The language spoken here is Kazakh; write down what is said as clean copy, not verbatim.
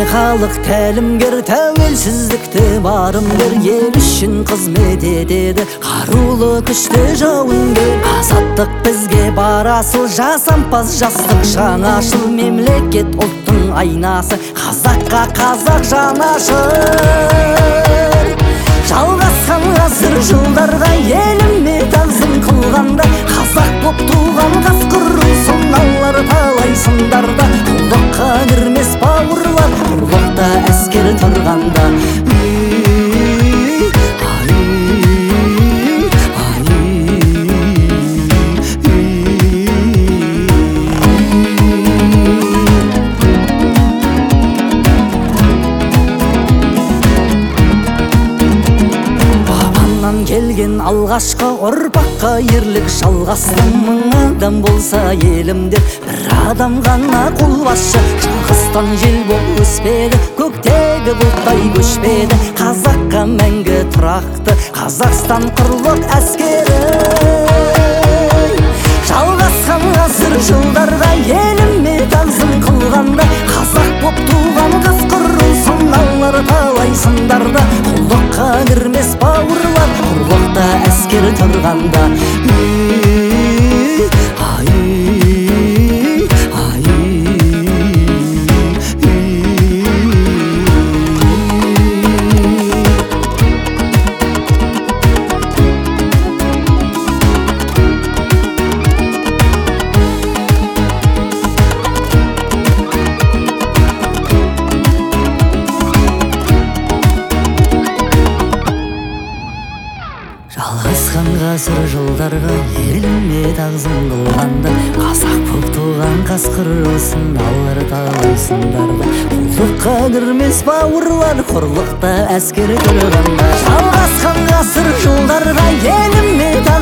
халық тәлімгер, тәуелсіздікті барымгер, ел үшін қызмет етеді қарулы күшті жауынгер. Азаттық бізге бар асыл, жасампаз жастық жаңашыл, мемлекет ұлттың айнасы, қазаққа қазақ жанашыр. Жалғасқан ғасыр жылдарға еліме тағзым қылғанда, қазақ боп туған қасқыр ұлсын алар талай сындарда. Құлдыққа кірмес бауырлар, құрлықта әскер тұрғанда. Келген алғашқы ұрпаққа ерлік жалғасты. Мың адам болса елімде бір адам ғана қолбасшы. Шыңғыстан жел боп өспеді, көктегі бұлттай көшпеді. Қазаққа мәңгі тұрақты Қазақстан құрлық әскері. Жалғасқан ғасыр жылдарға еліме тағзым қылғанда, қазақ боп туған қасқыр ұлсын алар талай сындарда. Құлдыққа кірмес бауырлар, құрлықта әскер тұрғанда. Жалғасқан ғасыр жылдарға еліме тағзым қылғанда, қазақ боп туған қасқыр ұлсын алар талай сындарда. Құлдыққа кірмес бауырлар, құрлықта әскер тұрғанда. Жалғасқан ғасыр жылдарға еліме